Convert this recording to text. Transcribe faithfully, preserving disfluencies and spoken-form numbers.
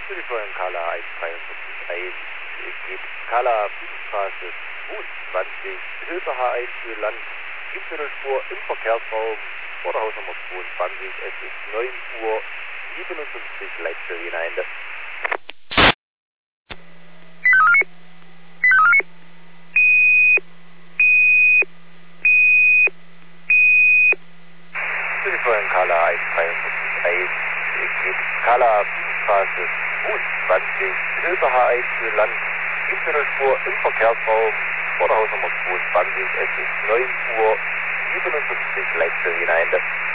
Südvollen Kala eins drei vier eins geht Kala Bühnenstraße zweiundzwanzig, Hilfe H eins für Land, Gipfelspur im Verkehrsraum, Vorderhaus Nummer zweiundzwanzig, es ist neun Uhr siebenundfünfzig, Leitstelle hinein. Südvollen Kala eins drei vier eins geht Kala Bühnenstraße zweiundzwanzig, Hilfe H eins für Land, Gipfelspur im Verkehrsraum, Vorderhaus Nummer zweiundzwanzig, es ist neun Uhr siebenundfünfzig, Leitstelle hinein.